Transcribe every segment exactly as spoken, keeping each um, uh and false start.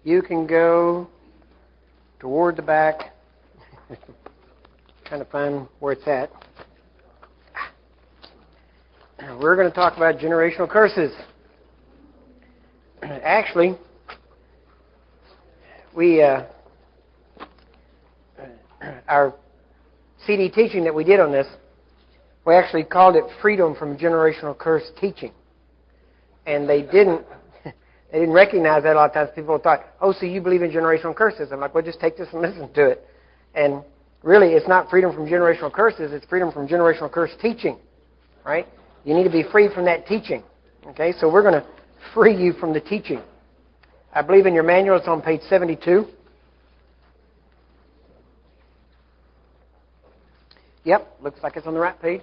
you can go toward the back. Trying to find where it's at. We're going to talk about generational curses. Actually, we uh, our C D teaching that we did on this, we actually called it Freedom from Generational Curse Teaching. And they didn't they didn't recognize that. A lot of times people thought, oh, so you believe in generational curses. I'm like, well, just take this and listen to it. And really, it's not freedom from generational curses. It's freedom from generational curse teaching, right? You need to be free from that teaching. Okay, so we're going to free you from the teaching. I believe in your manual it's on page seventy-two. Yep, looks like it's on the right page.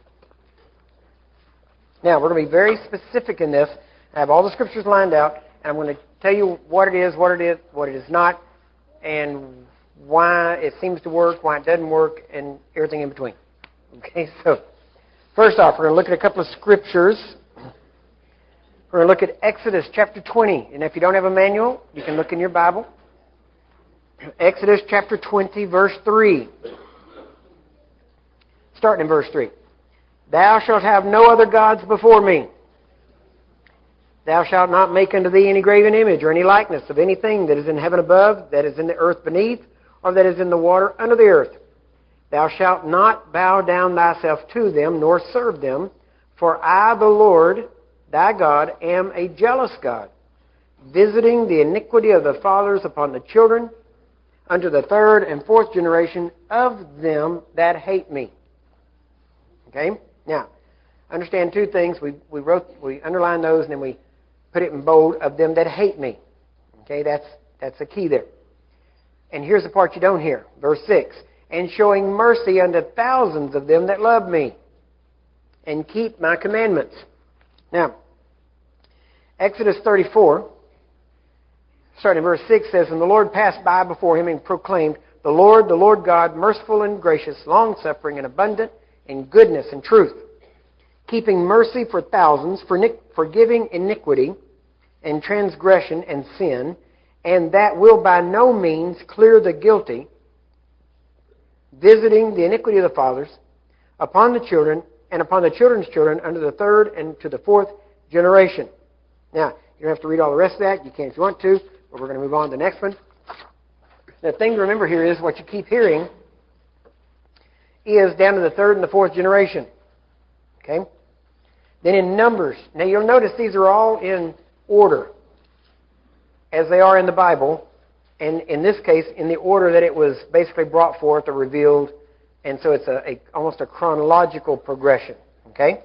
Now, we're going to be very specific in this. I have all the scriptures lined out, and I'm going to tell you what it is, what it is, what it is not, and why it seems to work, why it doesn't work, and everything in between. Okay, so first off, we're going to look at a couple of scriptures. We're going to look at Exodus chapter twenty. And if you don't have a manual, you can look in your Bible. Exodus chapter twenty, verse three. Starting in verse three. Thou shalt have no other gods before me. Thou shalt not make unto thee any graven image or any likeness of anything that is in heaven above, that is in the earth beneath, or that is in the water under the earth. Thou shalt not bow down thyself to them, nor serve them, for I, the Lord, thy God, am a jealous God, visiting the iniquity of the fathers upon the children, unto the third and fourth generation of them that hate me. Okay? Now, understand two things. We we wrote, we underlined those, and then we put it in bold, of them that hate me. Okay, that's that's the key there. And here's the part you don't hear. Verse six. And showing mercy unto thousands of them that love me, and keep my commandments. Now, Exodus thirty-four, starting in verse six, says, And the Lord passed by before him and proclaimed, The Lord, the Lord God, merciful and gracious, long-suffering and abundant in goodness and truth, keeping mercy for thousands, forgiving iniquity and transgression and sin, and that will by no means clear the guilty, visiting the iniquity of the fathers upon the children and upon the children's children unto the third and to the fourth generation. Now, you don't have to read all the rest of that. You can if you want to, but we're going to move on to the next one. The thing to remember here is what you keep hearing is down to the third and the fourth generation. Okay? Then in Numbers, now you'll notice these are all in order as they are in the Bible, and in this case, in the order that it was basically brought forth or revealed, and so it's a, a almost a chronological progression. Okay?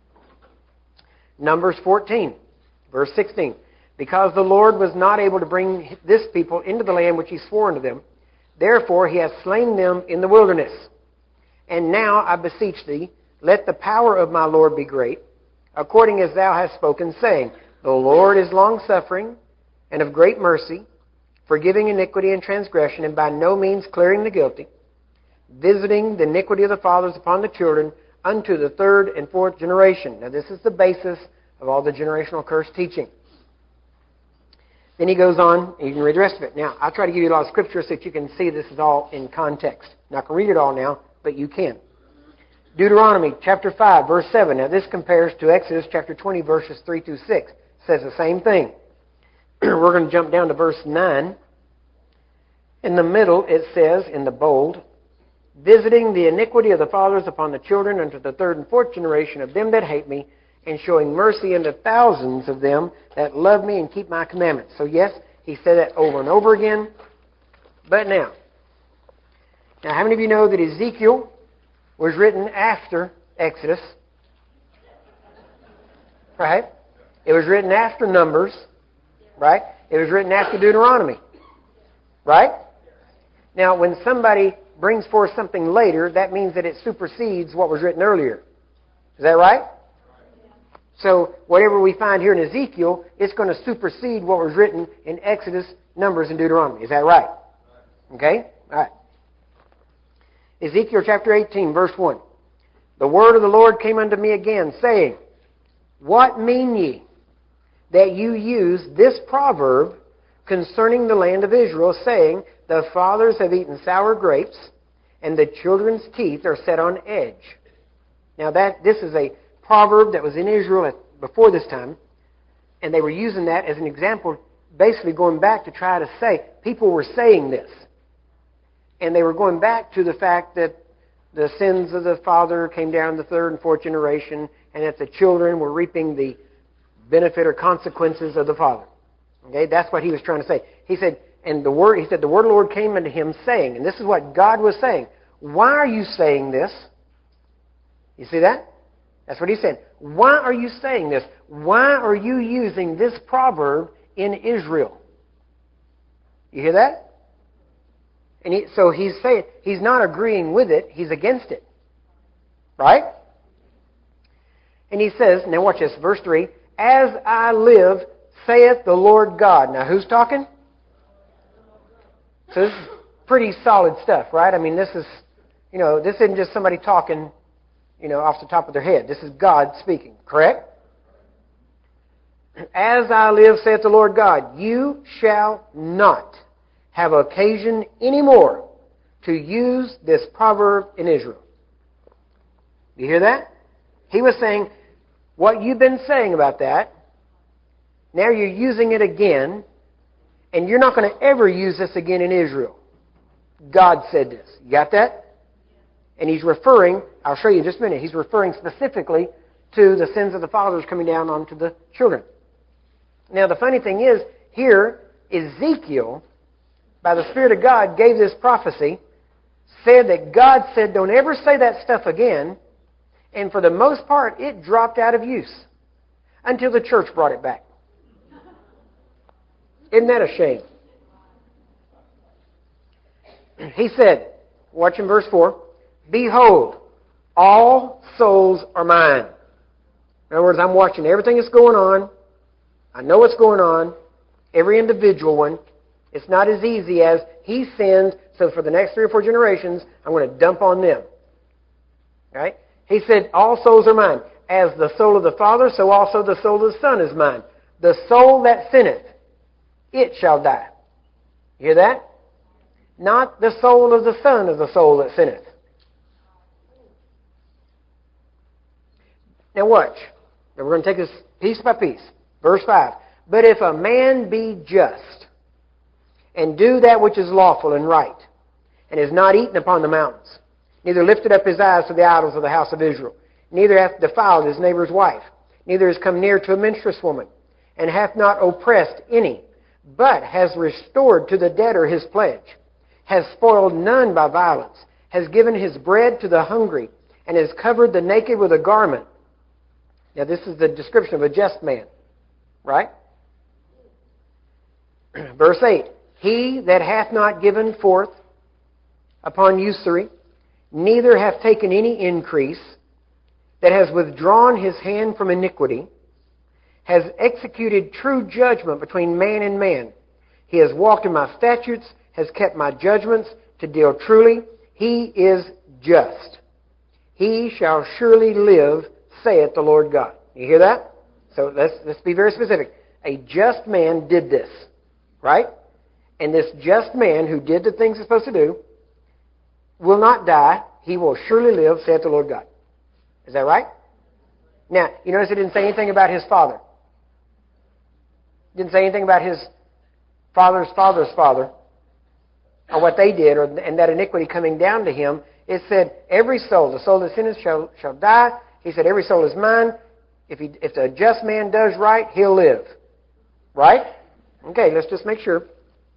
Numbers fourteen, verse sixteen. Because the Lord was not able to bring this people into the land which he swore unto them, therefore he hath slain them in the wilderness. And now I beseech thee, let the power of my Lord be great, according as thou hast spoken, saying, The Lord is longsuffering and of great mercy, forgiving iniquity and transgression, and by no means clearing the guilty, visiting the iniquity of the fathers upon the children unto the third and fourth generation. Now this is the basis of all the generational curse teaching. Then he goes on, and you can read the rest of it. Now, I'll try to give you a lot of scripture so that you can see this is all in context. I'm not going to read it all now, but you can. Deuteronomy chapter five, verse seven. Now this compares to Exodus chapter twenty, verses three through six. It says the same thing. We're going to jump down to verse nine. In the middle, it says, in the bold, visiting the iniquity of the fathers upon the children unto the third and fourth generation of them that hate me, and showing mercy unto thousands of them that love me and keep my commandments. So yes, he said that over and over again. But now, now how many of you know that Ezekiel was written after Exodus? Right? It was written after Numbers. Right? It was written after Deuteronomy. Right? Now, when somebody brings forth something later, that means that it supersedes what was written earlier. Is that right? So, whatever we find here in Ezekiel, it's going to supersede what was written in Exodus, Numbers, and Deuteronomy. Is that right? Okay? All right. Ezekiel chapter eighteen, verse one. The word of the Lord came unto me again, saying, What mean ye that you use this proverb concerning the land of Israel, saying, the fathers have eaten sour grapes, and the children's teeth are set on edge. Now that this is a proverb that was in Israel at, before this time, and they were using that as an example, basically going back to try to say, people were saying this. And they were going back to the fact that the sins of the father came down the third and fourth generation, and that the children were reaping the benefit or consequences of the father. Okay, that's what he was trying to say. He said, and the word, he said, the word of the Lord came unto him, saying, and this is what God was saying. Why are you saying this? You see that? That's what he said. Why are you saying this? Why are you using this proverb in Israel? You hear that? And he, so he's saying, he's not agreeing with it, he's against it. Right? And he says, now watch this, verse three, as I live, saith the Lord God. Now who's talking? So this is pretty solid stuff, right? I mean, this is, you know, this isn't just somebody talking, you know, off the top of their head. This is God speaking, correct? As I live, saith the Lord God, you shall not have occasion anymore to use this proverb in Israel. You hear that? He was saying, what you've been saying about that, now you're using it again, and you're not going to ever use this again in Israel. God said this. You got that? And he's referring, I'll show you in just a minute, he's referring specifically to the sins of the fathers coming down onto the children. Now the funny thing is, here, Ezekiel, by the Spirit of God, gave this prophecy, said that God said, don't ever say that stuff again, and for the most part, it dropped out of use until the church brought it back. Isn't that a shame? He said, watch in verse four, behold, all souls are mine. In other words, I'm watching everything that's going on. I know what's going on. Every individual one. It's not as easy as he sinned, so for the next three or four generations, I'm going to dump on them. Right? He said, all souls are mine. As the soul of the Father, so also the soul of the Son is mine. The soul that sinneth, it shall die. You hear that? Not the soul of the Son of the soul that sinneth. Now watch. Now we're going to take this piece by piece. Verse five. But if a man be just, and do that which is lawful and right, and is not eaten upon the mountains, neither lifted up his eyes to the idols of the house of Israel, neither hath defiled his neighbor's wife, neither is come near to a menstruous woman, and hath not oppressed any, but has restored to the debtor his pledge, has spoiled none by violence, has given his bread to the hungry, and has covered the naked with a garment. Now this is the description of a just man, right? Verse eight, he that hath not given forth upon usury, neither hath taken any increase, that has withdrawn his hand from iniquity, has executed true judgment between man and man. He has walked in my statutes, has kept my judgments to deal truly. He is just. He shall surely live, saith the Lord God. You hear that? So let's, let's be very specific. A just man did this, right? And this just man who did the things he's supposed to do will not die. He will surely live, saith the Lord God. Is that right? Now, you notice it didn't say anything about his father. It didn't say anything about his father's father's father, or what they did, or and that iniquity coming down to him. It said, every soul, the soul that sinneth shall, shall die. He said, every soul is mine. If, he, if the just man does right, he'll live. Right? Okay, let's just make sure.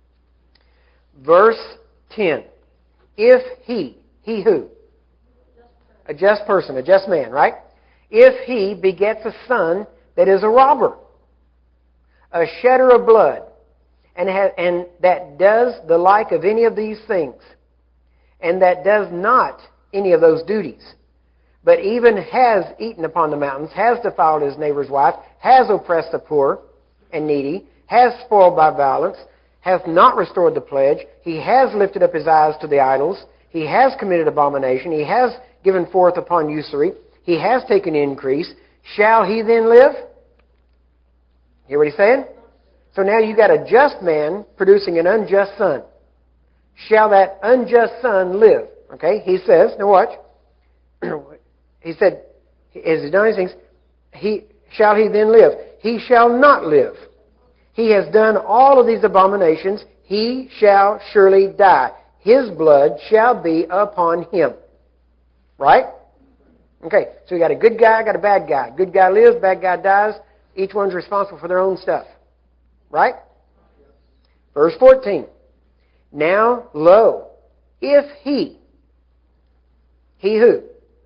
Verse ten. If he, he who? A just person, a just man, right? If he begets a son that is a robber, a shedder of blood, and, ha- and that does the like of any of these things, and that does not any of those duties, but even has eaten upon the mountains, has defiled his neighbor's wife, has oppressed the poor and needy, has spoiled by violence, hath not restored the pledge, he has lifted up his eyes to the idols, he has committed abomination, he has given forth upon usury, he has taken increase, shall he then live? Hear what he's saying? So now you got a just man producing an unjust son. Shall that unjust son live? Okay, he says, now watch. He said, as he done these things, he, shall he then live? He shall not live. He has done all of these abominations. He shall surely die. His blood shall be upon him. Right? Okay, so you got a good guy, got a bad guy. Good guy lives, bad guy dies. Each one's responsible for their own stuff. Right? Verse fourteen. Now, lo, if he, he who?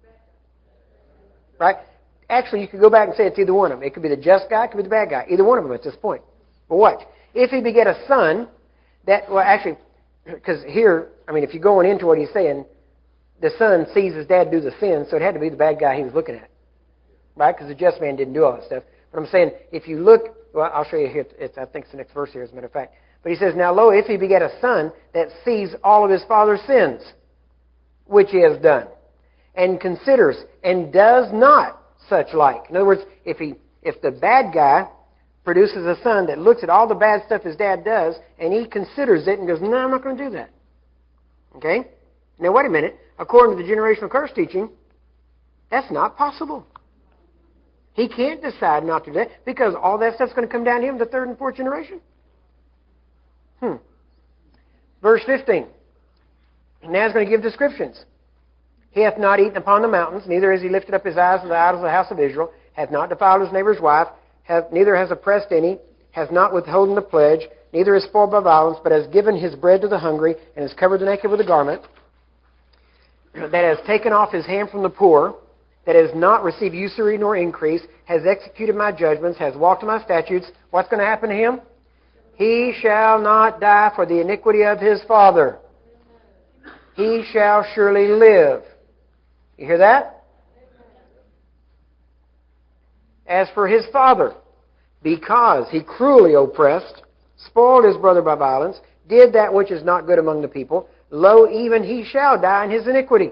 Right? Actually, you could go back and say it's either one of them. It could be the just guy, it could be the bad guy. Either one of them at this point. But watch. If he beget a son, that, well, actually, because here, I mean, if you're going into what he's saying, the son sees his dad do the sin, so it had to be the bad guy he was looking at. Right? Because the just man didn't do all that stuff. But I'm saying, if you look, well, I'll show you here. It's, I think it's the next verse here, as a matter of fact. But he says, now, lo, if he beget a son that sees all of his father's sins, which he has done, and considers, and does not such like. In other words, if he, if the bad guy produces a son that looks at all the bad stuff his dad does, and he considers it and goes, no, I'm not going to do that. Okay? Now, wait a minute. According to the generational curse teaching, that's not possible. He can't decide not to do that because all that stuff's going to come down to him, the third and fourth generation. Hmm. Verse fifteen. Now he's going to give descriptions. He hath not eaten upon the mountains, neither has he lifted up his eyes to the idols of the house of Israel, hath not defiled his neighbor's wife, hath, neither has oppressed any, has not withholden the pledge, neither is spoiled by violence, but has given his bread to the hungry, and has covered the naked with a garment, that has taken off his hand from the poor, that has not received usury nor increase, has executed my judgments, has walked in my statutes. What's going to happen to him? He shall not die for the iniquity of his father. He shall surely live. You hear that? As for his father, because he cruelly oppressed, spoiled his brother by violence, did that which is not good among the people, lo, even he shall die in his iniquity.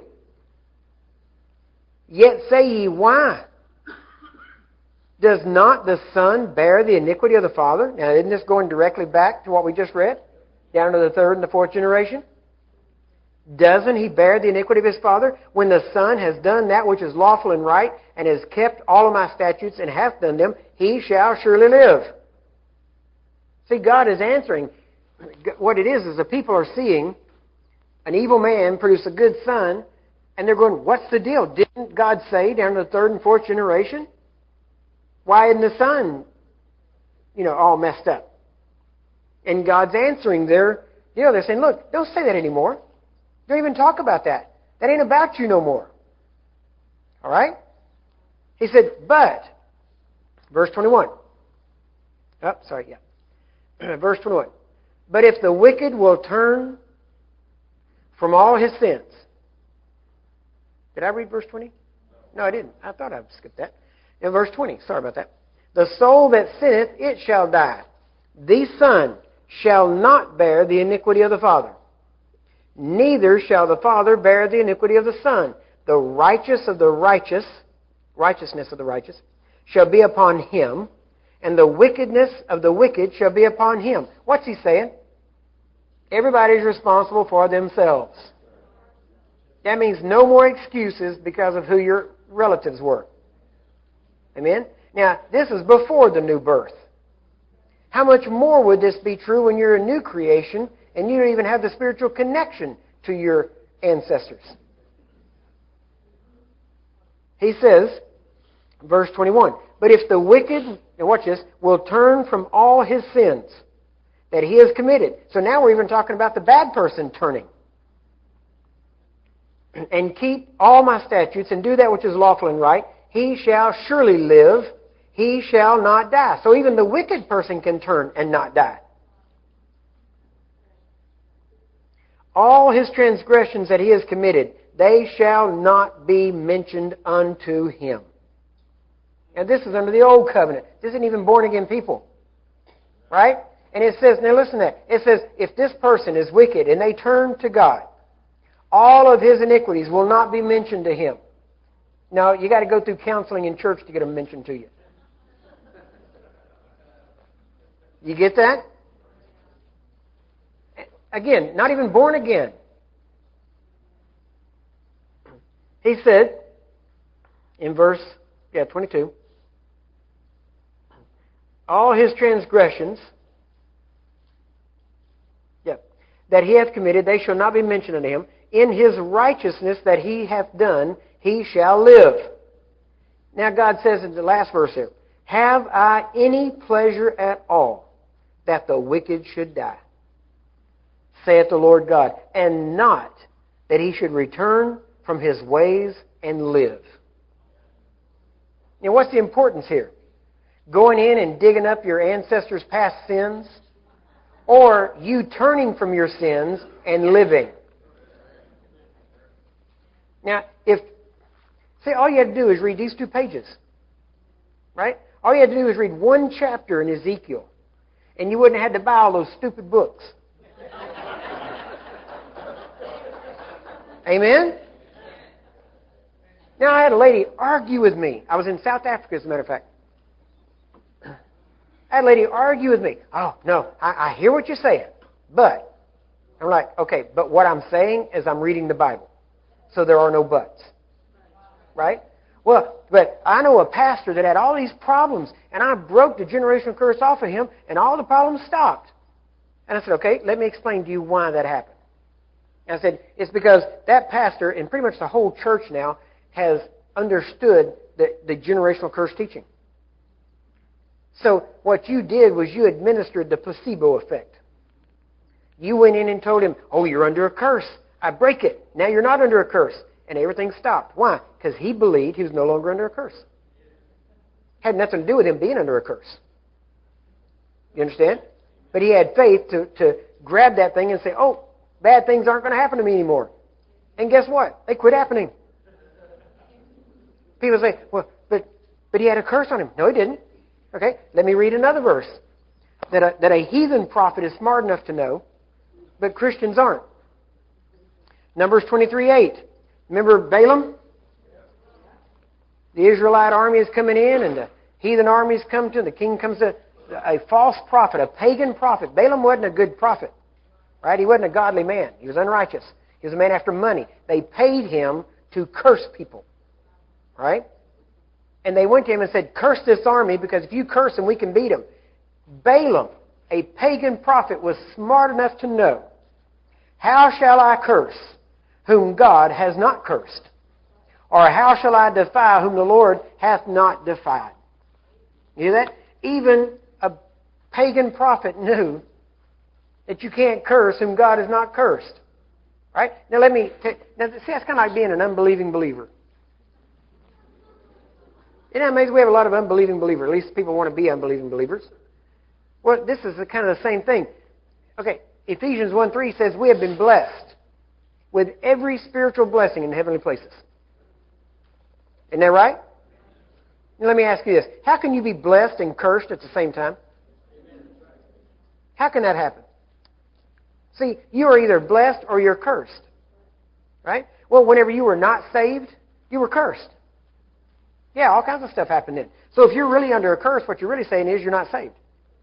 Yet say ye, why? Does not the son bear the iniquity of the father? Now, isn't this going directly back to what we just read? Down to the third and the fourth generation? Doesn't he bear the iniquity of his father? When the son has done that which is lawful and right, and has kept all of my statutes, and hath done them, he shall surely live. See, God is answering. What it is, is the people are seeing an evil man produce a good son, and they're going, what's the deal? Didn't God say down to the third and fourth generation? Why isn't the son, you know, all messed up? And God's answering their deal. They're saying, look, don't say that anymore. Don't even talk about that. That ain't about you no more. All right? He said, but, verse twenty-one. Oh, sorry, yeah. Verse twenty-one. But if the wicked will turn from all his sins. Did I read verse twenty? No, I didn't. I thought I skipped that. In verse twenty, sorry about that. The soul that sinneth, it shall die. The son shall not bear the iniquity of the father. Neither shall the father bear the iniquity of the son. The righteous of the righteous, righteousness of the righteous, shall be upon him, and the wickedness of the wicked shall be upon him. What's he saying? Everybody's responsible for themselves. That means no more excuses because of who your relatives were. Amen? Now, this is before the new birth. How much more would this be true when you're a new creation and you don't even have the spiritual connection to your ancestors? He says, verse twenty-one, but if the wicked, and watch this, will turn from all his sins that he has committed. So now we're even talking about the bad person turning. And keep all my statutes and do that which is lawful and right, he shall surely live, he shall not die. So even the wicked person can turn and not die. All his transgressions that he has committed, they shall not be mentioned unto him. And this is under the old covenant. This isn't even born again people. Right? And it says, now listen to that. It says, if this person is wicked and they turn to God, all of his iniquities will not be mentioned to him. Now, you got to go through counseling in church to get them mentioned to you. You get that? Again, not even born again. He said in verse yeah, twenty-two, all his transgressions yeah, that he hath committed, they shall not be mentioned unto him. In his righteousness that he hath done, he shall live. Now God says in the last verse here, have I any pleasure at all that the wicked should die, saith the Lord God, and not that he should return from his ways and live. Now what's the importance here? Going in and digging up your ancestors' past sins, or you turning from your sins and living? Now, if, see, all you had to do is read these two pages, right? All you had to do is read one chapter in Ezekiel, and you wouldn't have had to buy all those stupid books. Amen? Now, I had a lady argue with me. I was in South Africa, as a matter of fact. I had a lady argue with me. Oh, no, I, I hear what you're saying, but, I'm like, okay, but what I'm saying is I'm reading the Bible. So there are no buts. Right? Well, but I know a pastor that had all these problems, and I broke the generational curse off of him, and all the problems stopped. And I said, okay, let me explain to you why that happened. And I said, it's because that pastor, and pretty much the whole church now, has understood the, the generational curse teaching. So what you did was you administered the placebo effect. You went in and told him, oh, you're under a curse. I break it. Now you're not under a curse. And everything stopped. Why? Because he believed he was no longer under a curse. Had nothing to do with him being under a curse. You understand? But he had faith to, to grab that thing and say, oh, bad things aren't going to happen to me anymore. And guess what? They quit happening. People say, well, but, but he had a curse on him. No, he didn't. Okay, let me read another verse. That a, that a heathen prophet is smart enough to know, but Christians aren't. Numbers twenty-three eight. Remember Balaam? The Israelite army is coming in, and the heathen armies come to, and the king comes to a false prophet, a pagan prophet. Balaam wasn't a good prophet, right? He wasn't a godly man. He was unrighteous. He was a man after money. They paid him to curse people, right? And they went to him and said, curse this army, because if you curse them, we can beat them. Balaam, a pagan prophet, was smart enough to know, how shall I curse whom God has not cursed? Or how shall I defy whom the Lord hath not defied? You hear that? Even a pagan prophet knew that you can't curse whom God has not cursed. Right? Now let me take, now see, that's kind of like being an unbelieving believer. Isn't that amazing? We have a lot of unbelieving believers. At least people want to be unbelieving believers. Well, this is the, kind of the same thing. Okay, Ephesians one three says we have been blessed with every spiritual blessing in heavenly places. Isn't that right? Now let me ask you this. How can you be blessed and cursed at the same time? How can that happen? See, you are either blessed or you're cursed. Right? Well, whenever you were not saved, you were cursed. Yeah, all kinds of stuff happened then. So if you're really under a curse, what you're really saying is you're not saved.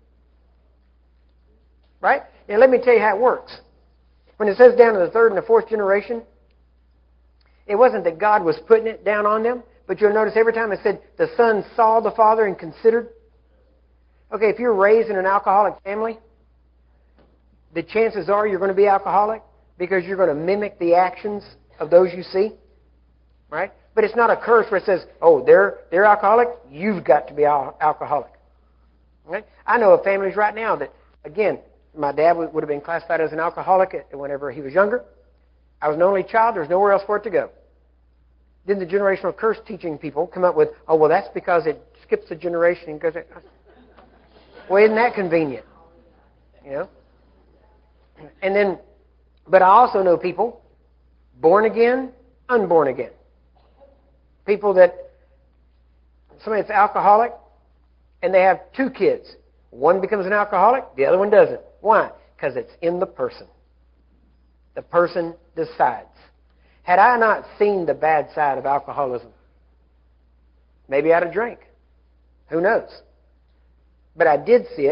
Right? And let me tell you how it works. When it says down to the third and the fourth generation, it wasn't that God was putting it down on them, but you'll notice every time it said the son saw the father and considered. Okay, if you're raised in an alcoholic family, the chances are you're going to be alcoholic because you're going to mimic the actions of those you see. Right? But it's not a curse where it says, oh, they're, they're alcoholic, you've got to be al- alcoholic. Right? I know of families right now that, again, my dad would, would have been classified as an alcoholic whenever he was younger. I was an only child. There's nowhere else for it to go. Then the generational curse teaching people come up with, oh, well, that's because it skips a generation and goes, well, isn't that convenient? You know? And then, but I also know people, born again, unborn again. People that, somebody that's alcoholic, and they have two kids. One becomes an alcoholic, the other one doesn't. Why? Because it's in the person. The person decides. Had I not seen the bad side of alcoholism, maybe I'd have drank. Who knows? But I did see it,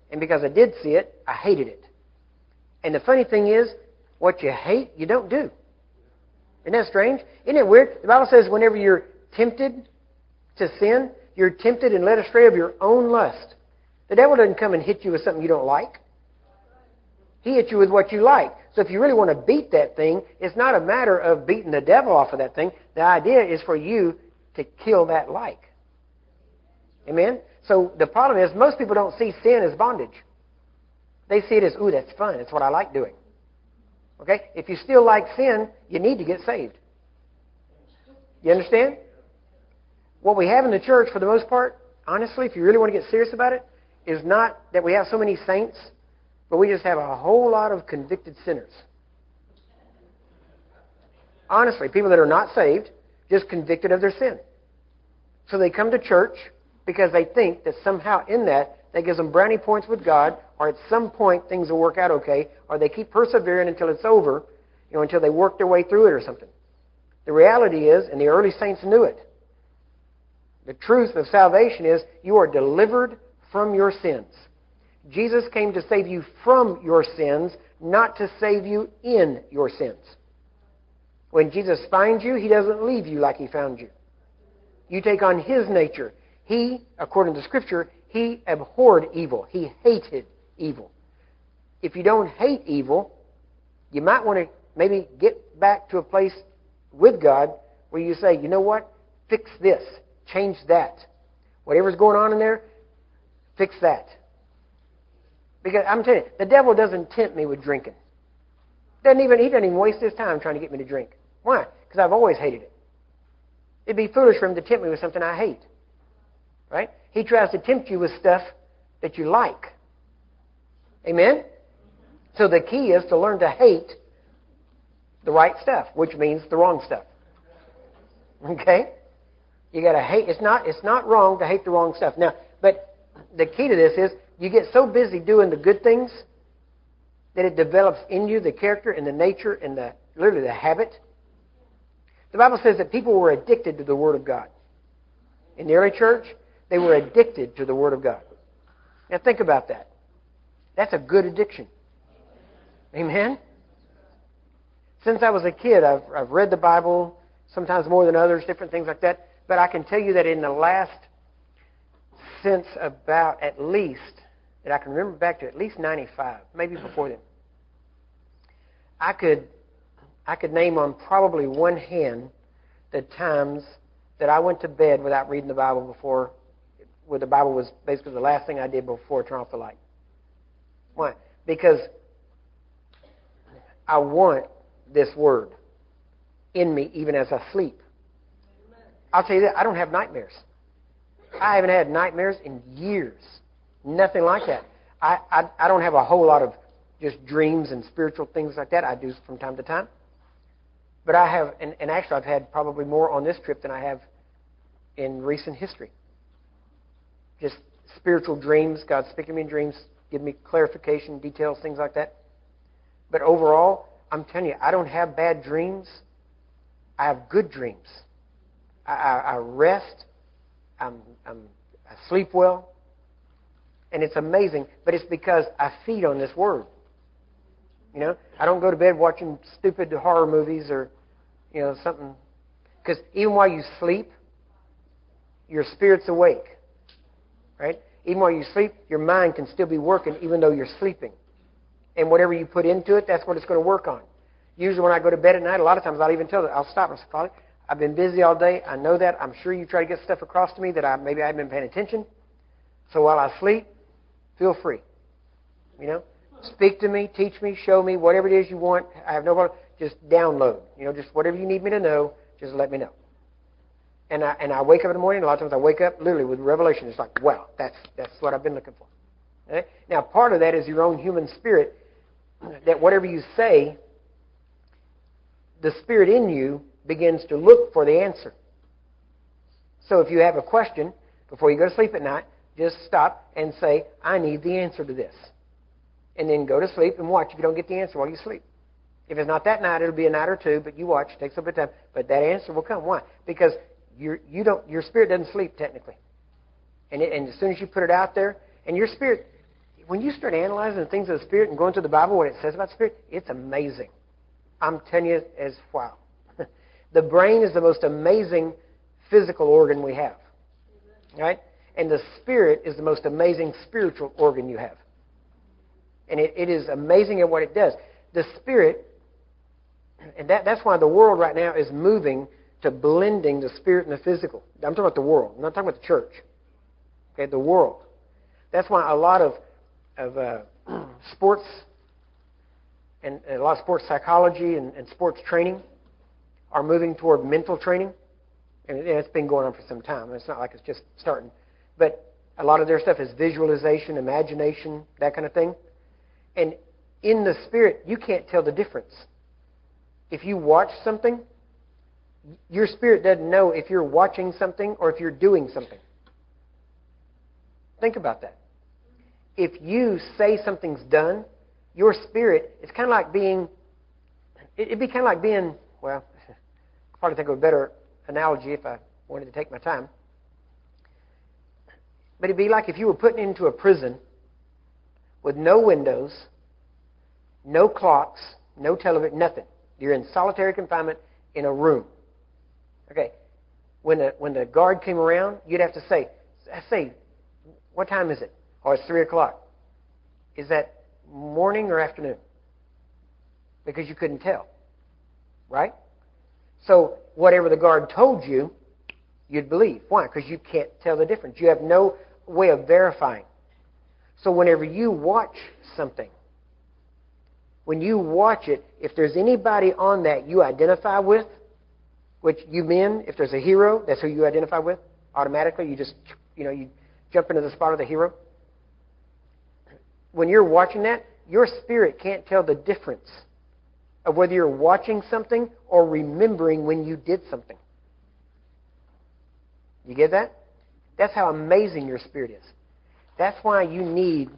And because I did see it, I hated it. And the funny thing is, what you hate, you don't do. Isn't that strange? Isn't it weird? The Bible says whenever you're tempted to sin, you're tempted and led astray of your own lust. The devil doesn't come and hit you with something you don't like. He hits you with what you like. So if you really want to beat that thing, it's not a matter of beating the devil off of that thing. The idea is for you to kill that like. Amen? So the problem is most people don't see sin as bondage. They see it as, ooh, that's fun. It's what I like doing. Okay? If you still like sin, you need to get saved. You understand? What we have in the church, for the most part, honestly, if you really want to get serious about it, is not that we have so many saints, but we just have a whole lot of convicted sinners. Honestly, people that are not saved, just convicted of their sin. So they come to church because they think that somehow in that, that gives them brownie points with God, or at some point things will work out okay, or they keep persevering until it's over, you know, until they work their way through it or something. The reality is, and the early saints knew it, the truth of salvation is you are delivered from your sins. Jesus came to save you from your sins, not to save you in your sins. When Jesus finds you, He doesn't leave you like He found you. You take on His nature. He, according to Scripture, He abhorred evil. He hated evil. If you don't hate evil, you might want to maybe get back to a place with God where you say, you know what? Fix this. Change that. Whatever's going on in there, fix that. Because I'm telling you, the devil doesn't tempt me with drinking. Doesn't even, he doesn't even waste his time trying to get me to drink. Why? Because I've always hated it. It'd be foolish for him to tempt me with something I hate. Right? He tries to tempt you with stuff that you like. Amen? So the key is to learn to hate the right stuff, which means the wrong stuff. Okay? You got to hate. It's not, it's not wrong to hate the wrong stuff. Now, but the key to this is you get so busy doing the good things that it develops in you the character and the nature and the literally the habit. The Bible says that people were addicted to the Word of God. In the early church, they were addicted to the Word of God. Now think about that. That's a good addiction. Amen? Since I was a kid, I've, I've read the Bible, sometimes more than others, different things like that. But I can tell you that in the last, since about at least, that I can remember back to at least ninety-five, maybe before then, I could, I could name on probably one hand the times that I went to bed without reading the Bible before, where the Bible was basically the last thing I did before I turned off the light. Why? Because I want this Word in me even as I sleep. I'll tell you that, I don't have nightmares. I haven't had nightmares in years. Nothing like that. I, I, I don't have a whole lot of just dreams and spiritual things like that. I do from time to time. But I have, and, and actually I've had probably more on this trip than I have in recent history. Just spiritual dreams, God speaking to me in dreams, give me clarification, details, things like that. But overall, I'm telling you, I don't have bad dreams. I have good dreams. I, I, I rest. I'm, I'm, I sleep well. And it's amazing, but it's because I feed on this Word. You know, I don't go to bed watching stupid horror movies or, you know, something. Because even while you sleep, your spirit's awake. Right? Even while you sleep, your mind can still be working even though you're sleeping. And whatever you put into it, that's what it's going to work on. Usually when I go to bed at night, a lot of times I'll even tell them, I'll stop and say, Father, I've been busy all day. I know that. I'm sure you try to get stuff across to me that I maybe I haven't been paying attention. So while I sleep, feel free. You know? Speak to me, teach me, show me, whatever it is you want. I have no problem. Just download. You know, just whatever you need me to know, just let me know. And I and I wake up in the morning, a lot of times I wake up literally with revelation. It's like, wow, that's that's what I've been looking for. Okay? Now, part of that is your own human spirit, that whatever you say, the spirit in you begins to look for the answer. So if you have a question, before you go to sleep at night, just stop and say, I need the answer to this. And then go to sleep and watch if you don't get the answer while you sleep. If it's not that night, it'll be a night or two, but you watch. It takes a bit of time. But that answer will come. Why? Because you're, you don't, your spirit doesn't sleep technically. And, it, and as soon as you put it out there, and your spirit, when you start analyzing the things of the Spirit and going through the Bible, what it says about the Spirit, it's amazing. I'm telling you, as wow. The brain is the most amazing physical organ we have. Right? And the Spirit is the most amazing spiritual organ you have. And it, it is amazing at what it does. The Spirit, and that, that's why the world right now is moving to blending the Spirit and the physical. I'm talking about the world. I'm not talking about the church. Okay, the world. That's why a lot of, of uh, sports and a lot of sports psychology and, and sports training are moving toward mental training. And it's been going on for some time. It's not like it's just starting. But a lot of their stuff is visualization, imagination, that kind of thing. And in the Spirit, you can't tell the difference. If you watch something, your spirit doesn't know if you're watching something or if you're doing something. Think about that. If you say something's done, your spirit, it's kind of like being, it'd be kind of like being, well, I'll probably think of a better analogy if I wanted to take my time. But it'd be like if you were put into a prison with no windows, no clocks, no television, nothing. You're in solitary confinement in a room. Okay. When the when the guard came around, you'd have to say, say, what time is it? Oh, it's three o'clock. Is that morning or afternoon? Because you couldn't tell. Right? So whatever the guard told you, you'd believe. Why? Because you can't tell the difference. You have no way of verifying. So whenever you watch something, when you watch it, if there's anybody on that you identify with, which you men, if there's a hero, that's who you identify with, automatically, you just, you know, you jump into the spot of the hero. When you're watching that, your spirit can't tell the difference of whether you're watching something or remembering when you did something. You get that? That's how amazing your spirit is. That's why you need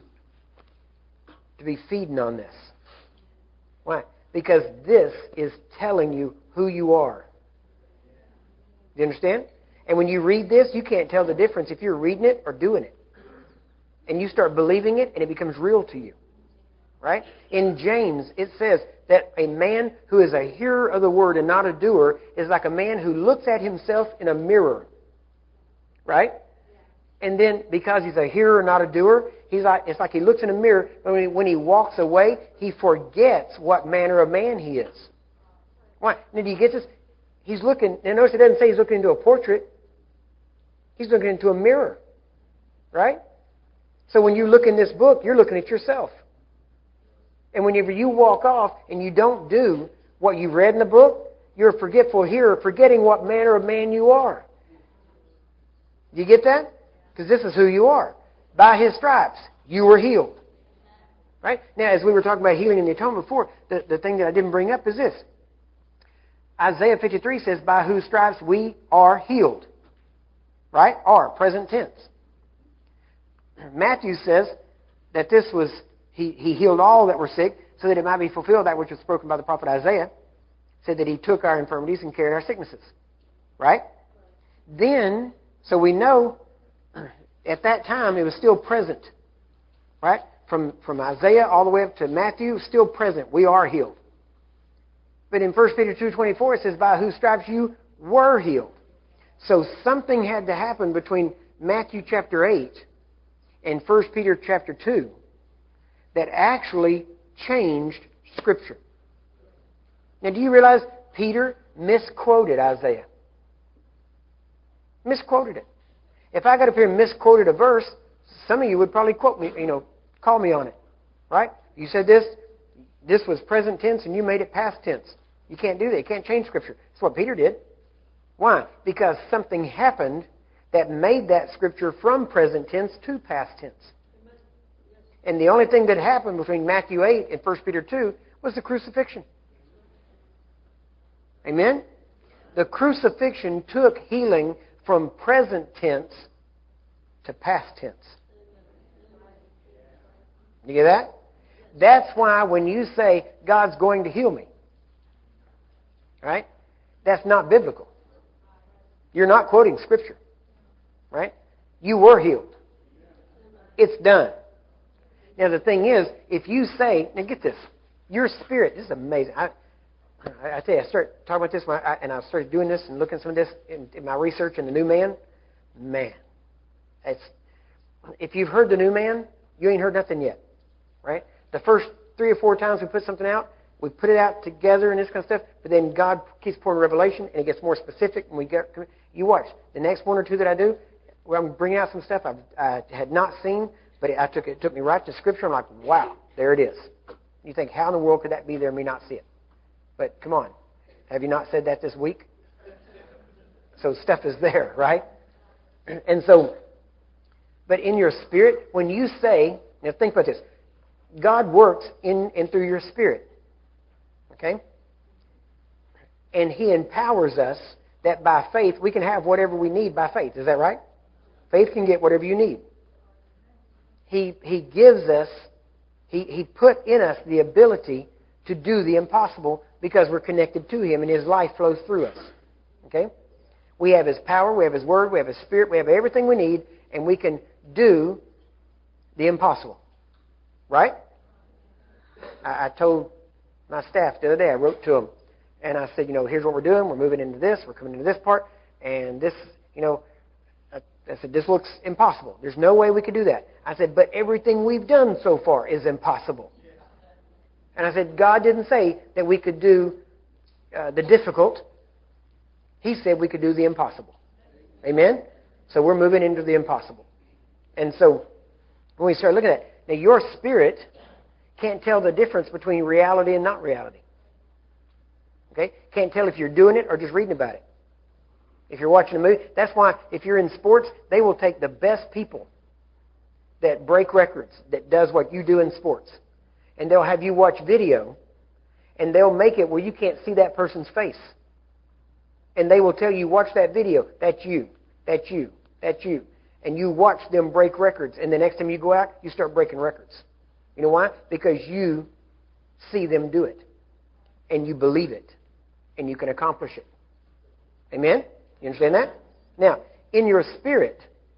to be feeding on this. Why? Because this is telling you who you are. Do you understand? And when you read this, you can't tell the difference if you're reading it or doing it. And you start believing it, and it becomes real to you. Right? In James, it says that a man who is a hearer of the word and not a doer is like a man who looks at himself in a mirror. Right? And then, because he's a hearer, not a doer, he's like, it's like he looks in a mirror, but when he, when he walks away, he forgets what manner of man he is. Why? Now, do you get this? He's looking, and notice it doesn't say he's looking into a portrait. He's looking into a mirror. Right? So when you look in this book, you're looking at yourself. And whenever you walk off and you don't do what you've read in the book, you're a forgetful hearer, forgetting what manner of man you are. Do you get that? Because this is who you are. By His stripes, you were healed. Right? Now, as we were talking about healing in the atonement before, the, the thing that I didn't bring up is this. Isaiah fifty-three says, by whose stripes we are healed. Right? Are, present tense. Matthew says that this was, he, he healed all that were sick, so that it might be fulfilled that which was spoken by the prophet Isaiah. Said that He took our infirmities and carried our sicknesses. Right? Then, so we know at that time it was still present. Right? From, from Isaiah all the way up to Matthew, still present. We are healed. But in First Peter two twenty-four it says, by whose stripes you were healed. So something had to happen between Matthew chapter eight and First Peter chapter two that actually changed Scripture. Now, do you realize Peter misquoted Isaiah? Misquoted it. If I got up here and misquoted a verse, some of you would probably quote me, you know, call me on it. Right? You said this, this was present tense and you made it past tense. You can't do that. You can't change Scripture. That's what Peter did. Why? Because something happened that made that Scripture from present tense to past tense. And the only thing that happened between Matthew eight and First Peter two was the crucifixion. Amen? The crucifixion took healing from present tense to past tense. You get that? That's why when you say, God's going to heal me, right? That's not biblical. You're not quoting Scripture. Right? You were healed. It's done. Now, the thing is, if you say, now get this, your spirit, this is amazing. I, I, I tell you, I started talking about this, when I, and I started doing this and looking at some of this in, in my research in the New Man. Man, it's, if you've heard the New Man, you ain't heard nothing yet, right? The first three or four times we put something out, we put it out together and this kind of stuff, but then God keeps pouring revelation, and it gets more specific, and we get, you watch. The next one or two that I do, where I'm bringing out some stuff I've, I had not seen, but it, I took, it took me right to Scripture. I'm like, wow, there it is. You think, how in the world could that be there and me not see it? But come on, have you not said that this week? So stuff is there, right? And so, but in your spirit, when you say, now think about this, God works in and through your spirit. Okay? And He empowers us that by faith we can have whatever we need by faith. Is that right? Faith can get whatever you need. He, he gives us, he, he put in us the ability to do the impossible because we're connected to Him and His life flows through us. Okay? We have His power, we have His Word, we have His Spirit, we have everything we need, and we can do the impossible. Right? I, I told my staff the other day, I wrote to them, and I said, you know, here's what we're doing. We're moving into this. We're coming into this part. And this, you know, I, I said, this looks impossible. There's no way we could do that. I said, but everything we've done so far is impossible. And I said, God didn't say that we could do uh, the difficult. He said we could do the impossible. Amen? So we're moving into the impossible. And so when we start looking at it, now your spirit can't tell the difference between reality and not reality. Okay? Can't tell if you're doing it or just reading about it. If you're watching a movie, that's why if you're in sports, they will take the best people that break records, that does what you do in sports. And they'll have you watch video, and they'll make it where you can't see that person's face. And they will tell you, watch that video. That's you. That's you. That's you. And you watch them break records. And the next time you go out, you start breaking records. You know why? Because you see them do it. And you believe it. And you can accomplish it. Amen? You understand that? Now, in your spirit,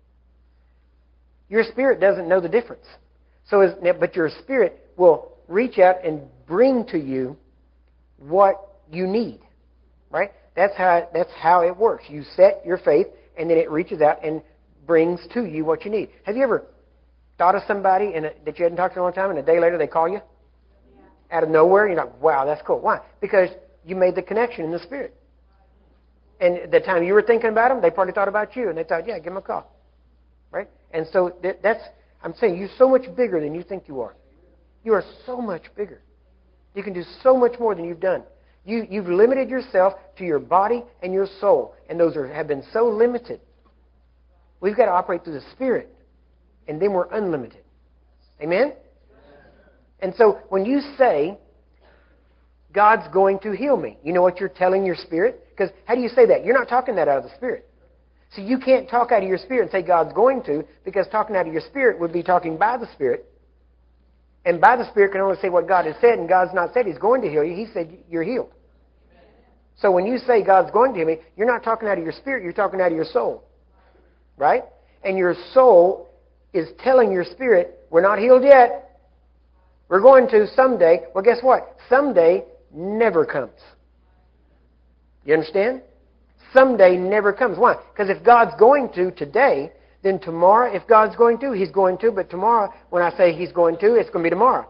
your spirit doesn't know the difference. So, is, but your spirit will reach out and bring to you what you need. Right? That's how, that's how it works. You set your faith, and then it reaches out and brings to you what you need. Have you ever thought of somebody in a, that you hadn't talked to in a long time, and a day later they call you? Yeah. Out of nowhere, and you're like, wow, that's cool. Why? Because you made the connection in the spirit. And the time you were thinking about them, they probably thought about you, and they thought, yeah, give them a call. Right? And so that, that's, I'm saying, you're so much bigger than you think you are. You are so much bigger. You can do so much more than you've done. You, you've limited yourself to your body and your soul, and those are, have been so limited. We've got to operate through the Spirit, and then we're unlimited. Amen? And so when you say, God's going to heal me, you know what you're telling your spirit? Because how do you say that? You're not talking that out of the Spirit. So you can't talk out of your spirit and say God's going to, because talking out of your spirit would be talking by the Spirit. And by the Spirit can only say what God has said, and God's not said He's going to heal you. He said you're healed. So when you say God's going to heal me, you're not talking out of your spirit, you're talking out of your soul. Right? And your soul is telling your spirit, we're not healed yet. We're going to someday. Well, guess what? Someday never comes. You understand? Someday never comes. Why? Because if God's going to today, then tomorrow, if God's going to, He's going to. But tomorrow, when I say He's going to, it's going to be tomorrow.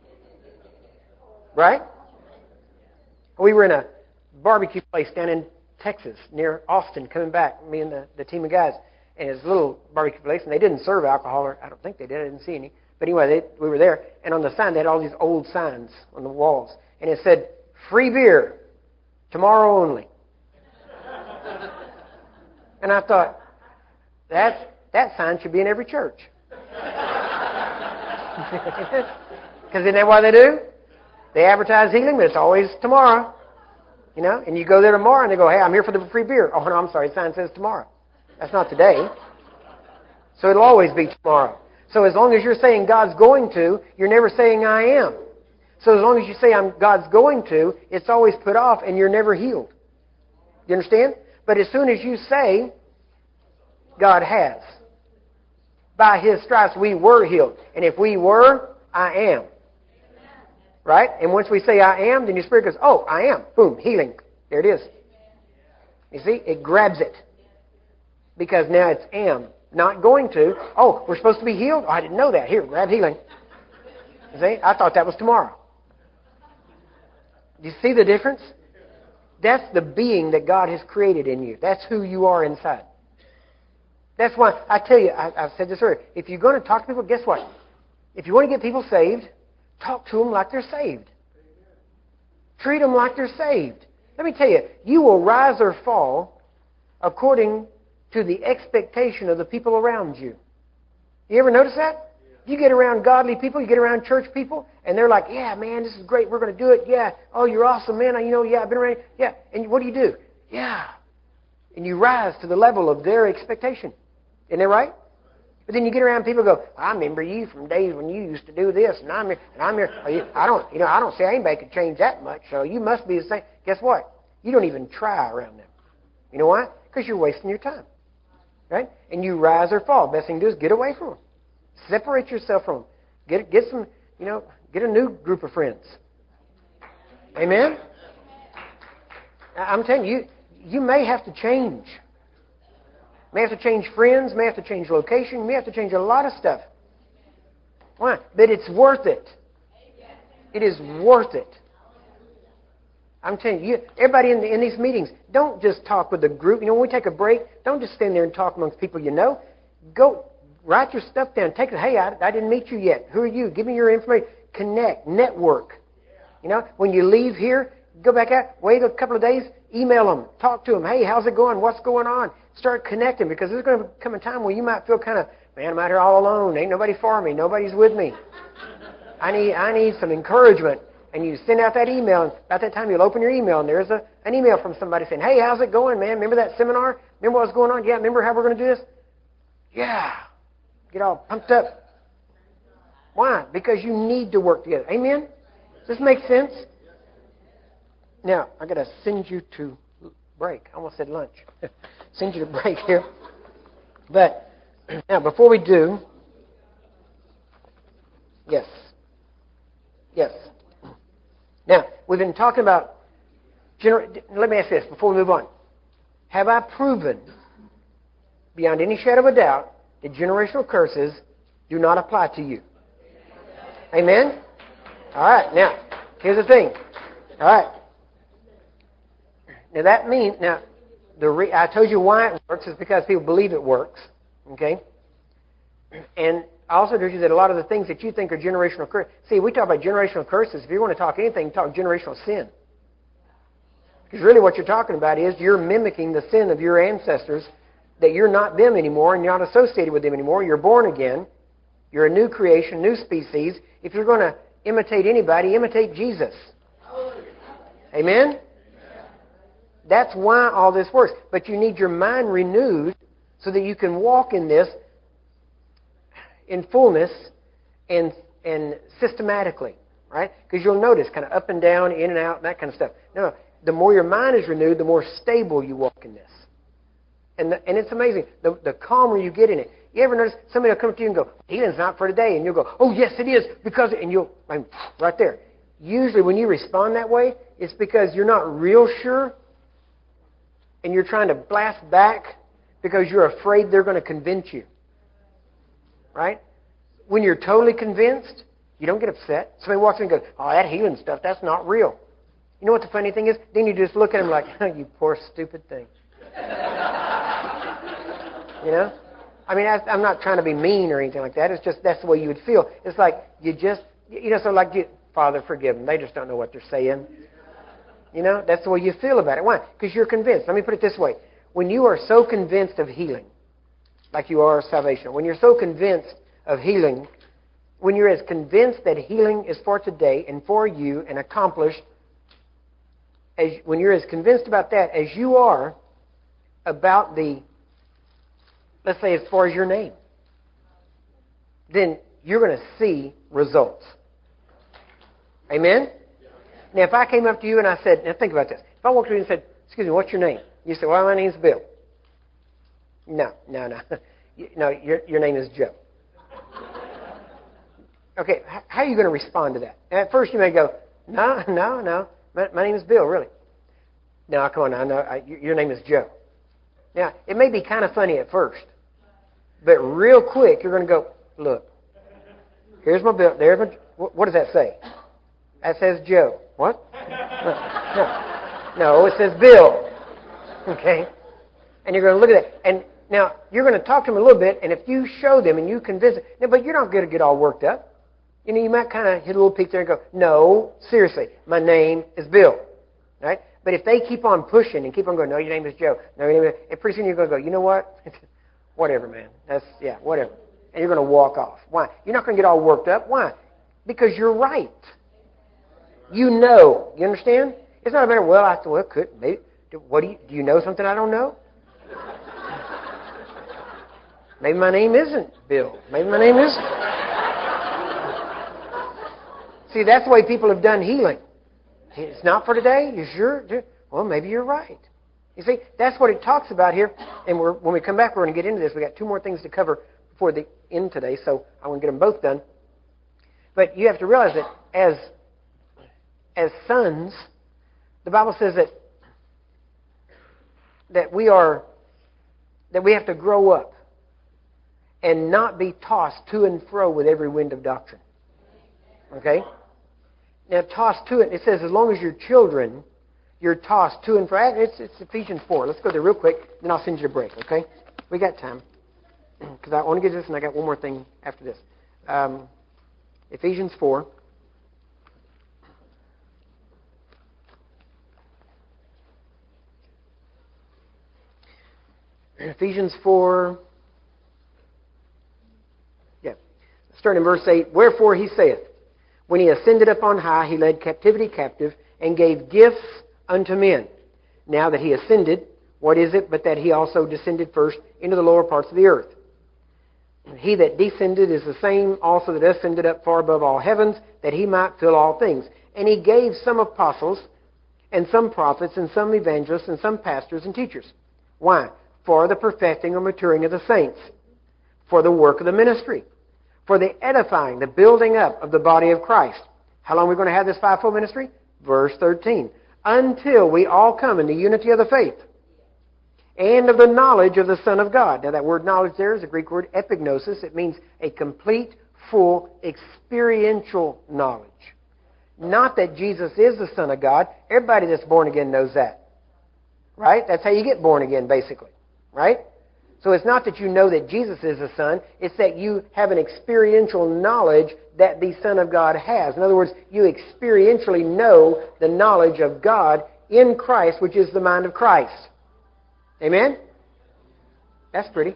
Right? We were in a barbecue place down in Texas, near Austin, coming back, me and the, the team of guys. And it's a little barbecue place, and they didn't serve alcohol, or I don't think they did. I didn't see any. But anyway, they, we were there, and on the sign, they had all these old signs on the walls. And it said, free beer, tomorrow only. And I thought, that, that sign should be in every church. Because isn't that what they do? They advertise healing, but it's always tomorrow. You know, and you go there tomorrow, and they go, hey, I'm here for the free beer. Oh, no, I'm sorry, the sign says tomorrow. That's not today. So it'll always be tomorrow. So as long as you're saying God's going to, you're never saying I am. So as long as you say I'm God's going to, it's always put off and you're never healed. You understand? But as soon as you say God has, by His stripes we were healed. And if we were, I am. Right? And once we say I am, then your spirit goes, oh, I am. Boom, healing. There it is. You see, it grabs it. Because now it's am. Not going to, oh, we're supposed to be healed? Oh, I didn't know that. Here, grab healing. You see, I thought that was tomorrow. Do you see the difference? That's the being that God has created in you. That's who you are inside. That's why, I tell you, I, I've said this earlier, if you're going to talk to people, guess what? If you want to get people saved, talk to them like they're saved. Treat them like they're saved. Let me tell you, you will rise or fall according to the expectation of the people around you. You ever notice that? You get around godly people, you get around church people, and they're like, yeah, man, this is great, we're going to do it. Yeah, oh, you're awesome, man. You know, yeah, I've been around. Yeah, and what do you do? Yeah. And you rise to the level of their expectation. Isn't that right? But then you get around people who go, I remember you from days when you used to do this, and I'm here, and I'm here. I don't, you know, I don't see anybody could change that much, so you must be the same. Guess what? You don't even try around them. You know why? Because you're wasting your time. Right? And you rise or fall. Best thing to do is get away from them. Separate yourself from them. Get, get some, you know, get a new group of friends. Amen? I'm telling you, you may have to change. May have to change friends, may have to change location, may have to change a lot of stuff. Why? But it's worth it. It is worth it. I'm telling you, everybody in, the, in these meetings, don't just talk with the group. You know, when we take a break, don't just stand there and talk amongst people you know. Go write your stuff down. Take it. Hey, I, I didn't meet you yet. Who are you? Give me your information. Connect. Network. You know, when you leave here, go back out, wait a couple of days, email them, talk to them. Hey, how's it going? What's going on? Start connecting, because there's going to come a time where you might feel kind of, man, I'm out here all alone. Ain't nobody for me. Nobody's with me. I need, I need some encouragement. And you send out that email, and about that time you'll open your email, and there's a, an email from somebody saying, hey, how's it going, man? Remember that seminar? Remember what's going on? Yeah, remember how we're going to do this? Yeah. Get all pumped up. Why? Because you need to work together. Amen? Does this make sense? Now, I got to send you to break. I almost said lunch. Send you to break here. But, now, before we do, yes. Yes. Now, we've been talking about, gener- let me ask this before we move on. Have I proven, beyond any shadow of a doubt, that generational curses do not apply to you? Amen? All right, now, here's the thing. All right. Now, that means, now, the re- I told you why it works is because people believe it works. Okay? And I also told you that a lot of the things that you think are generational curses. See, we talk about generational curses. If you want to talk anything, talk generational sin. Because really what you're talking about is you're mimicking the sin of your ancestors, that you're not them anymore and you're not associated with them anymore. You're born again. You're a new creation, new species. If you're going to imitate anybody, imitate Jesus. Amen? That's why all this works. But you need your mind renewed so that you can walk in this in fullness and and systematically, right? Because you'll notice kind of up and down, in and out, and that kind of stuff. No, the more your mind is renewed, the more stable you walk in this. And the, and it's amazing. The, the calmer you get in it. You ever notice somebody will come to you and go, healing's not for today. And you'll go, oh, yes, it is. Because, and you'll, I'm right there. Usually when you respond that way, it's because you're not real sure and you're trying to blast back because you're afraid they're going to convince you. Right? When you're totally convinced, you don't get upset. Somebody walks in and goes, oh, that healing stuff, that's not real. You know what the funny thing is? Then you just look at them like, oh, you poor stupid thing. You know? I mean, I, I'm not trying to be mean or anything like that. It's just that's the way you would feel. It's like you just, you know, so like, you, Father, forgive them. They just don't know what they're saying. You know? That's the way you feel about it. Why? Because you're convinced. Let me put it this way. When you are so convinced of healing, like you are of salvation, when you're so convinced of healing, when you're as convinced that healing is for today and for you and accomplished, as when you're as convinced about that as you are about the, let's say as far as your name, then you're going to see results. Amen? Now, if I came up to you and I said, now think about this. If I walked to you and said, excuse me, what's your name? You say, well, my name's Bill. No, no, no. No, your, your name is Joe. Okay, how are you going to respond to that? At first you may go, no, no, no, my, my name is Bill, really. No, come on, I know I, your name is Joe. Now, it may be kind of funny at first, but real quick you're going to go, look, here's my bill. There's my. What does that say? That says Joe. What? No, no, no, it says Bill. Okay, and you're going to look at it, and now you're going to talk to them a little bit, and if you show them and you convince them, no, but you're not going to get all worked up. You know, you might kind of hit a little peak there and go, no, seriously, my name is Bill, right? But if they keep on pushing and keep on going, no, your name is Joe, no, your name is, and pretty soon you're going to go, you know what? Whatever, man. That's, yeah, whatever. And you're going to walk off. Why? You're not going to get all worked up. Why? Because you're right. You know. You understand? It's not a matter, well, I thought, well, could, maybe, what do you, do you know something I don't know? Maybe my name isn't Bill. Maybe my name isn't. See, that's the way people have done healing. It's not for today? You sure? Well, maybe you're right. You see, that's what it talks about here. And we're, when we come back, we're going to get into this. We've got two more things to cover before the end today, so I want to get them both done. But you have to realize that as, as sons, the Bible says that, that we are that we have to grow up and not be tossed to and fro with every wind of doctrine. Okay? Now, tossed to it, it says as long as you're children, you're tossed to and fro. It's, it's Ephesians four. Let's go there real quick, then I'll send you a break, okay? We got time. Because I want to get this, and I got one more thing after this. Um, Ephesians four. Ephesians four. Yeah. Starting in verse eight. Wherefore he saith, when he ascended up on high, he led captivity captive and gave gifts unto men. Now that he ascended, what is it but that he also descended first into the lower parts of the earth? He that descended is the same also that ascended up far above all heavens, that he might fill all things. And he gave some apostles, and some prophets, and some evangelists, and some pastors and teachers. Why? For the perfecting or maturing of the saints, for the work of the ministry, for the edifying, the building up of the body of Christ. How long are we going to have this fivefold ministry? Verse thirteen. Until we all come in the unity of the faith and of the knowledge of the Son of God. Now that word knowledge there is a Greek word epignosis. It means a complete, full, experiential knowledge. Not that Jesus is the Son of God. Everybody that's born again knows that. Right? That's how you get born again, basically. Right? So it's not that you know that Jesus is the Son. It's that you have an experiential knowledge that the Son of God has. In other words, you experientially know the knowledge of God in Christ, which is the mind of Christ. Amen? That's pretty.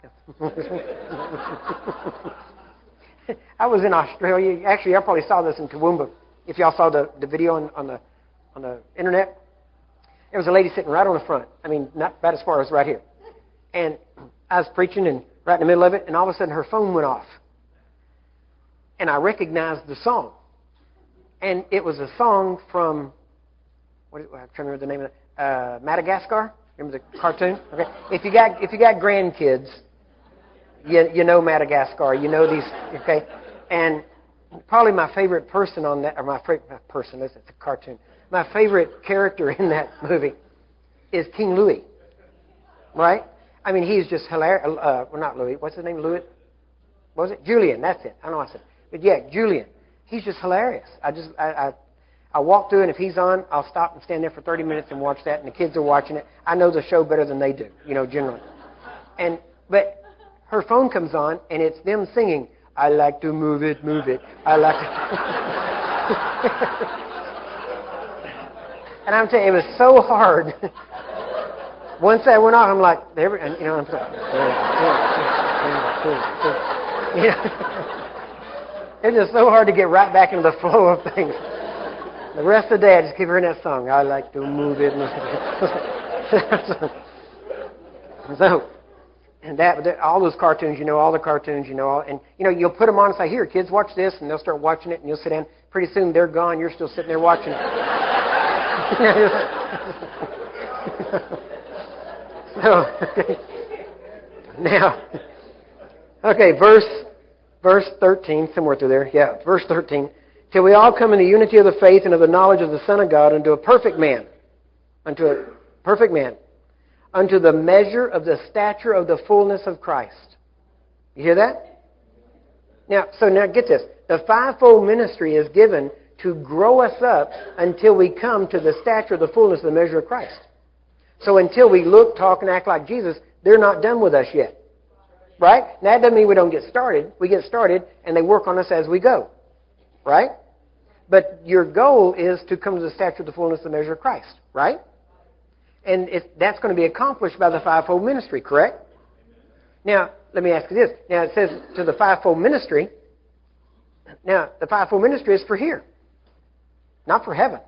I was in Australia. Actually, I probably saw this in Toowoomba. If y'all saw the, the video on, on the on the internet, there was a lady sitting right on the front. I mean, not about as far as right here. And I was preaching and right in the middle of it, and all of a sudden her phone went off. And I recognized the song. And it was a song from, what is, I'm trying to remember the name of it, uh, Madagascar. Remember the cartoon? Okay. If you got if you got grandkids, you you know Madagascar. You know these. Okay. And probably my favorite person on that, or my favorite person, it's a cartoon. My favorite character in that movie is King Louis. Right? I mean, he's just hilarious. Uh, well, not Louis. What's his name? Louis? What was it? Julian. That's it. I don't know what I said. But yeah, Julian. He's just hilarious. I just, I, I, I walk through, and if he's on, I'll stop and stand there for thirty minutes and watch that, and the kids are watching it. I know the show better than they do, you know, generally. And, but her phone comes on, and it's them singing, I like to move it, move it. I like to... And I'm telling you, it was so hard. Once that went off, I'm like, there, and you know, I'm like, you know, it's just so hard to get right back into the flow of things. The rest of the day, I just keep hearing that song. I like to move it. So, and that, all those cartoons, you know, all the cartoons, you know, all, and you know, you'll put them on and say, "Here, kids, watch this," and they'll start watching it, and you'll sit down. Pretty soon, they're gone. You're still sitting there watching it. So, now, okay, verse verse thirteen, somewhere through there. Yeah, verse thirteen. Till we all come in the unity of the faith and of the knowledge of the Son of God, unto a perfect man. Unto a perfect man. Unto the measure of the stature of the fullness of Christ. You hear that? Now, so now get this. The fivefold ministry is given to grow us up until we come to the stature of the fullness of the measure of Christ. So until we look, talk, and act like Jesus, they're not done with us yet. Right? Now, that doesn't mean we don't get started. We get started, and they work on us as we go. Right? But your goal is to come to the stature of the fullness of the measure of Christ. Right? And it, that's going to be accomplished by the fivefold ministry, correct? Now, let me ask you this. Now, it says to the fivefold ministry. Now, the fivefold ministry is for here, not for heaven.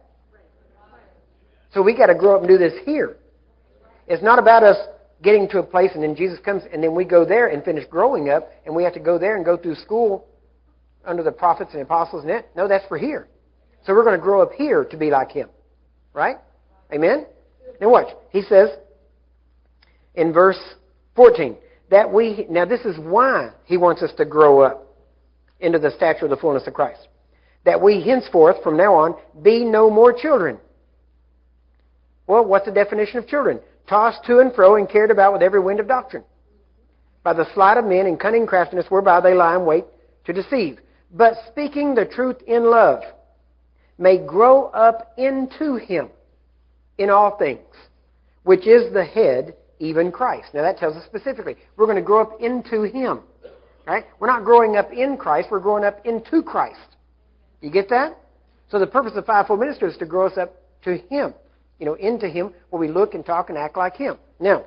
So we got to grow up and do this here. It's not about us getting to a place and then Jesus comes and then we go there and finish growing up and we have to go there and go through school under the prophets and apostles and that. No, that's for here. So we're going to grow up here to be like Him. Right? Amen? Now watch. He says in verse fourteen that we, now this is why He wants us to grow up into the stature of the fullness of Christ. That we henceforth, from now on, be no more children. Well, what's the definition of children? Tossed to and fro and carried about with every wind of doctrine, by the sleight of men and cunning craftiness whereby they lie in wait to deceive. But speaking the truth in love, may grow up into Him in all things, which is the head, even Christ. Now that tells us specifically, we're going to grow up into Him. Right? We're not growing up in Christ, we're growing up into Christ. You get that? So the purpose of fivefold ministry is to grow us up to Him. You know, into Him, where we look and talk and act like Him. Now,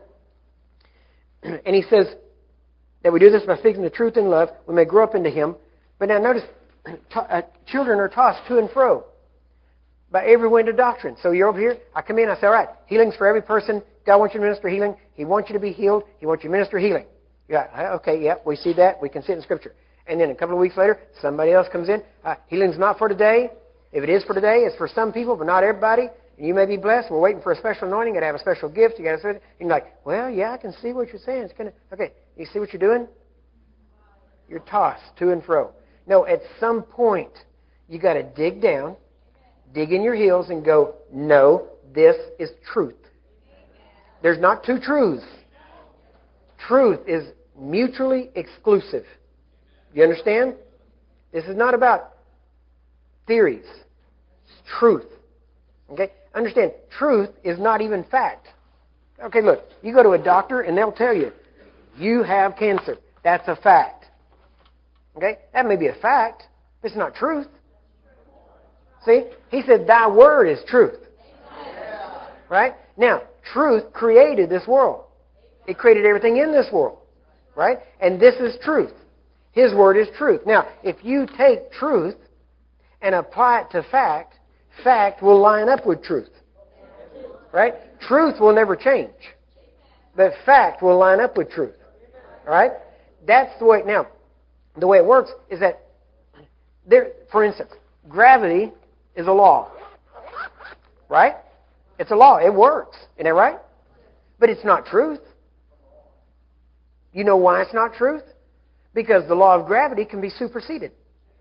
and he says that we do this by speaking the truth in love, we may grow up into Him. But now notice, uh, children are tossed to and fro by every wind of doctrine. So you're over here, I come in, I say, all right, healing's for every person. God wants you to minister healing. He wants you to be healed. He wants you to minister healing. Yeah, okay, yeah, we see that. We can see it in Scripture. And then a couple of weeks later, somebody else comes in. Uh, healing's not for today. If it is for today, it's for some people, but not everybody. And you may be blessed. We're waiting for a special anointing. You got to have a special gift. You got to. And you're like, well, yeah, I can see what you're saying. It's gonna. Okay, you see what you're doing? You're tossed to and fro. No, at some point, you got to dig down, dig in your heels, and go, no, this is truth. There's not two truths. Truth is mutually exclusive. You understand? This is not about theories. It's truth. Okay? Understand, truth is not even fact. Okay, look, you go to a doctor and they'll tell you, you have cancer. That's a fact. Okay? That may be a fact, but it's not truth. See? He said, thy word is truth. Right? Now, truth created this world. It created everything in this world. Right? And this is truth. His word is truth. Now, if you take truth and apply it to fact, fact will line up with truth. Right? Truth will never change. But fact will line up with truth. All right? That's the way. Now, the way it works is that, there, for instance, gravity is a law. Right? It's a law. It works. Isn't that right? But it's not truth. You know why it's not truth? Because the law of gravity can be superseded.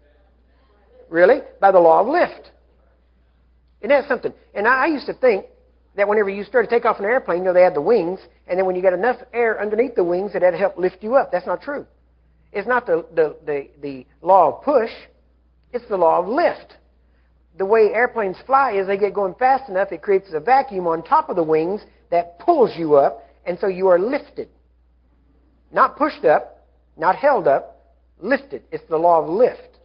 Really? By the law of lift. Isn't that something? And I, I used to think that whenever you started to take off an airplane, you know, they had the wings, and then when you got enough air underneath the wings, it had to help lift you up. That's not true. It's not the, the, the, the law of push. It's the law of lift. The way airplanes fly is they get going fast enough, it creates a vacuum on top of the wings that pulls you up, and so you are lifted. Not pushed up, not held up, lifted. It's the law of lift.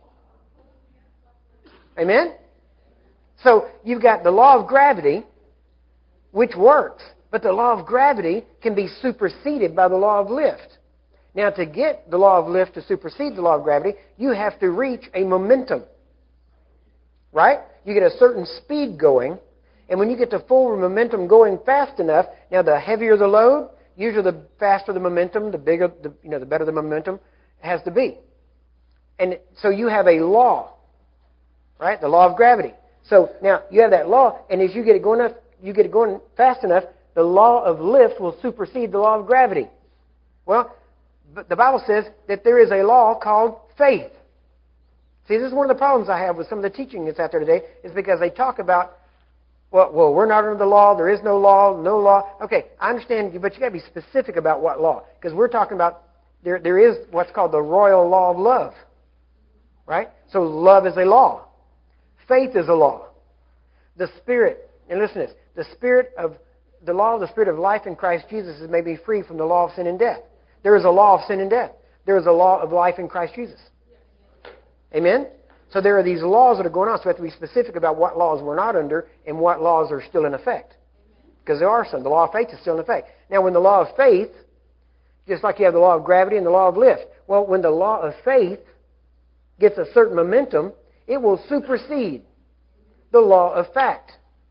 Amen? So you've got the law of gravity, which works, but the law of gravity can be superseded by the law of lift. Now, to get the law of lift to supersede the law of gravity, you have to reach a momentum. Right? You get a certain speed going, and when you get to full momentum going fast enough, now the heavier the load, usually the faster the momentum, the bigger, the, you know, the better the momentum has to be. And so you have a law, right? The law of gravity. So now you have that law, and as you get it going up, you get it going fast enough, the law of lift will supersede the law of gravity. Well, but the Bible says that there is a law called faith. See, this is one of the problems I have with some of the teaching that's out there today, is because they talk about, well, well, we're not under the law, there is no law, no law. Okay, I understand, but you got to be specific about what law, because we're talking about there there is what's called the royal law of love, right? So love is a law. Faith is a law. The Spirit, and listen to this, the Spirit of the law of the Spirit of life in Christ Jesus has made me free from the law of sin and death. There is a law of sin and death. There is a law of life in Christ Jesus. Amen? So there are these laws that are going on, so we have to be specific about what laws we're not under and what laws are still in effect. Because there are some. The law of faith is still in effect. Now, when the law of faith, just like you have the law of gravity and the law of lift, well, when the law of faith gets a certain momentum, it will supersede the law of fact.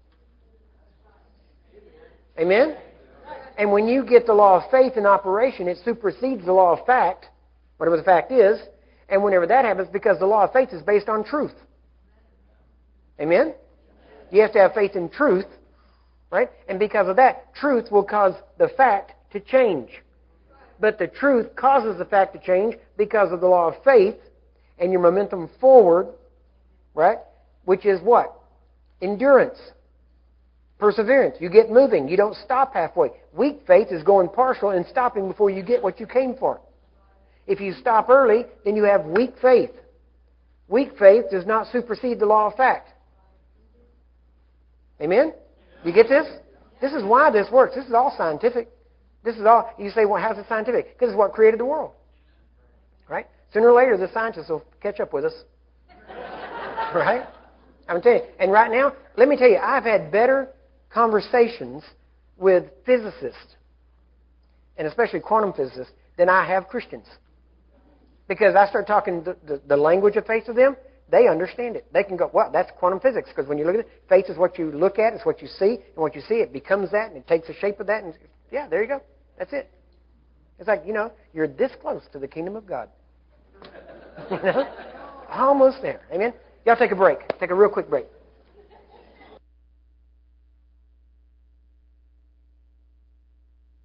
Amen? And when you get the law of faith in operation, it supersedes the law of fact, whatever the fact is, and whenever that happens, because the law of faith is based on truth. Amen? You have to have faith in truth, right? And because of that, truth will cause the fact to change. But the truth causes the fact to change because of the law of faith and your momentum forward, right? Which is what? Endurance. Perseverance. You get moving. You don't stop halfway. Weak faith is going partial and stopping before you get what you came for. If you stop early, then you have weak faith. Weak faith does not supersede the law of fact. Amen? You get this? This is why this works. This is all scientific. This is all. You say, well, how's it scientific? Because it's what created the world. Right? Sooner or later, the scientists will catch up with us. Right? I'm telling you. And right now, let me tell you, I've had better conversations with physicists, and especially quantum physicists, than I have Christians. Because I start talking the, the, the language of faith to them, they understand it. They can go, well, that's quantum physics. Because when you look at it, faith is what you look at, it's what you see. And what you see, it becomes that, and it takes the shape of that. And yeah, there you go. That's it. It's like, you know, you're this close to the kingdom of God. You know? Almost there. Amen? Y'all take a break. Take a real quick break.